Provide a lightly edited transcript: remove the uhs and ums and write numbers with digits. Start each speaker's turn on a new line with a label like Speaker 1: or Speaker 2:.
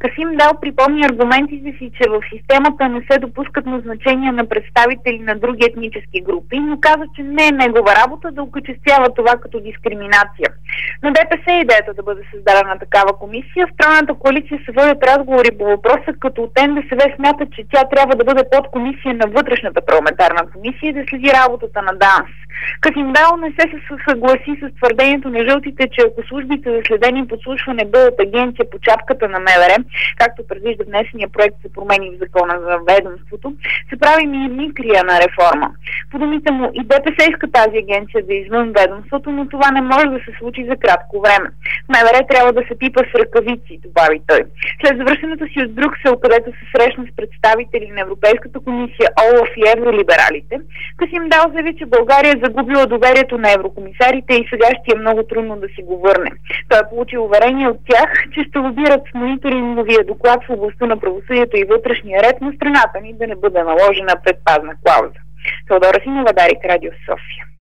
Speaker 1: Касим Дал припомни аргументите си, че в системата не се допускат назначения на представители на други етнически групи, но каза, че не е негова работа да окачествява това като дискриминация. На ДПС е идеята да бъде създадена такава комисия. В Тройната коалиция се водят разговори по въпроса, като от НДСВ смята, че тя трябва да бъде подкомисия на вътрешната парламентарна комисия и да следи работата на ДАНС. Касим Дал не се съгласи с твърдението на жълтите, че ако службите за следение и подслушване бъдат агенция по чапката на МВР, както предвижда внесения проект за промени в закона за ведомството, се прави мимикрия на реформа. По думите му и ДПС иска тази агенция да е извън ведомството, но това не може да се случи за кратко време. МВР трябва да се пипа с ръкавици, добави той. След завръщането си от Брюксел, където се срещна с представители на Европейската комисия, ОЛАФ и евролибералите, Касим Дал заяви, че България е загубила доверието на еврокомисарите и сега ще е много трудно да си го върне. Той е получил уверение от тях, че ще лобират с мониторинговия доклад в областта на правосъдието и вътрешния ред на страната ни да не бъде наложена предпазна клауза. Теодора Симова, Дарик, Радио София.